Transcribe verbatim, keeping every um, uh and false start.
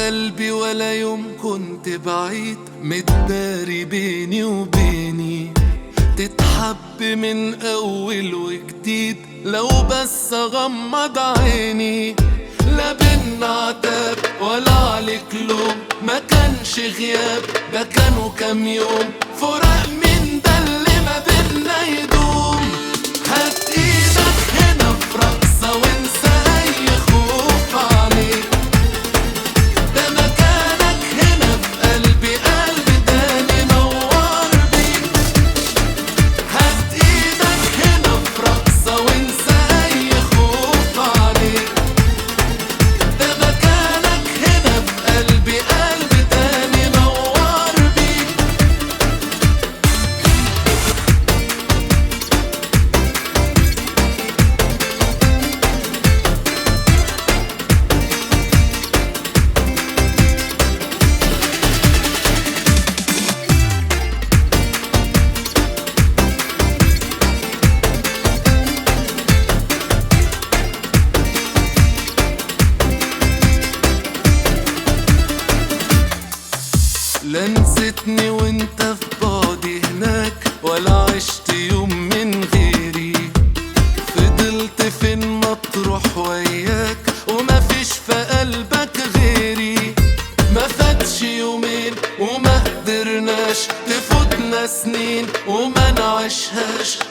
قلبي ولا يوم كنت بعيد، متداري بيني وبيني، تتحب من أول وجديد لو بس أغمض عيني. لا بينا عتاب ولا عليك لوم، ما كانش غياب ده كانوا كام يوم، فراق من ده اللي ما بينا يدوم. هات ايدك هنا في رقصة وانسى أي خوف عليك، ده مكانك هنا في قلبي، قلبي تاني نور بيك. هات ايدك هنا في رقصة وانسى أي خوف عليك، ده مكانك هنا في قلبي، قلبي تاني نور بيك. لا نسيتني وانت في بعدي هناك، ولا عشت يوم من غيري، فضلت فين ما تروح وياك، وما فيش في قلبك غيري. ما فاتش يومين وما قدرناش، تفوتنا سنين وما نعيشهاش،